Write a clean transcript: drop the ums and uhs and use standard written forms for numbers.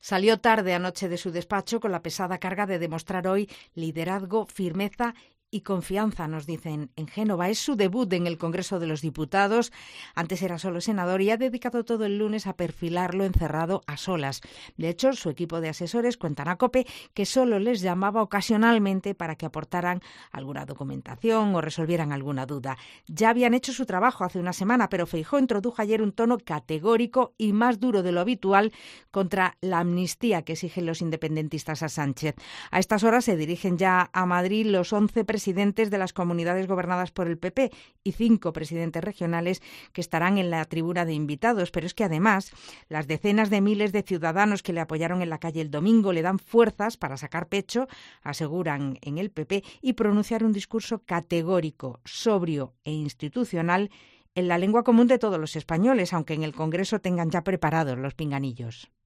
Salió tarde anoche de su despacho con la pesada carga de demostrar hoy liderazgo, firmeza y confianza, nos dicen en Génova. Es su debut en el Congreso de los Diputados. Antes era solo senador y ha dedicado todo el lunes a perfilarlo encerrado a solas. De hecho, su equipo de asesores cuentan a COPE que solo les llamaba ocasionalmente para que aportaran alguna documentación o resolvieran alguna duda. Ya habían hecho su trabajo hace una semana, pero Feijóo introdujo ayer un tono categórico y más duro de lo habitual contra la amnistía que exigen los independentistas a Sánchez. A estas horas se dirigen ya a Madrid los 11 presidentes de las comunidades gobernadas por el PP y 5 presidentes regionales que estarán en la tribuna de invitados. Pero es que además las decenas de miles de ciudadanos que le apoyaron en la calle el domingo le dan fuerzas para sacar pecho, aseguran en el PP, y pronunciar un discurso categórico, sobrio e institucional en la lengua común de todos los españoles, aunque en el Congreso tengan ya preparados los pinganillos.